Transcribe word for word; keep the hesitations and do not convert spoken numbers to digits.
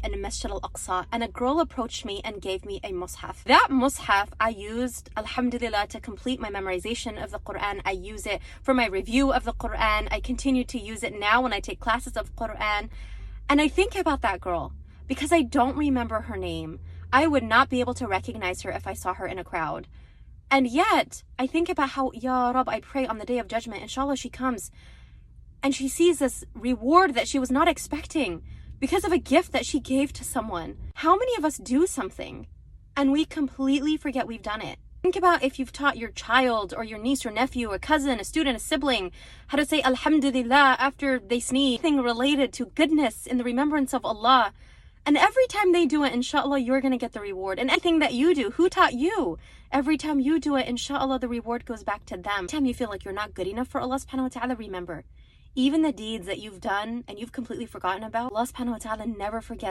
in Masjid al-Aqsa, and a girl approached me and gave me a mushaf. That mushaf I used, alhamdulillah, to complete my memorization of the Quran. I use it for my review of the Quran. I continue to use it now when I take classes of Quran. And I think about that girl because I don't remember her name. I would not be able to recognize her if I saw her in a crowd. And yet, I think about how, Ya Rab, I pray on the Day of Judgment, inshallah, she comes and she sees this reward that she was not expecting because of a gift that she gave to someone. How many of us do something and we completely forget we've done it? Think about if you've taught your child or your niece or nephew, a cousin, a student, a sibling, how to say Alhamdulillah after they sneeze, thing related to goodness in the remembrance of Allah. And every time they do it, inshallah, you're going to get the reward. And anything that you do, who taught you? Every time you do it, inshallah, the reward goes back to them. Every time you feel like you're not good enough for Allah subhanahu wa ta'ala, remember, even the deeds that you've done and you've completely forgotten about, Allah subhanahu wa ta'ala never forgets.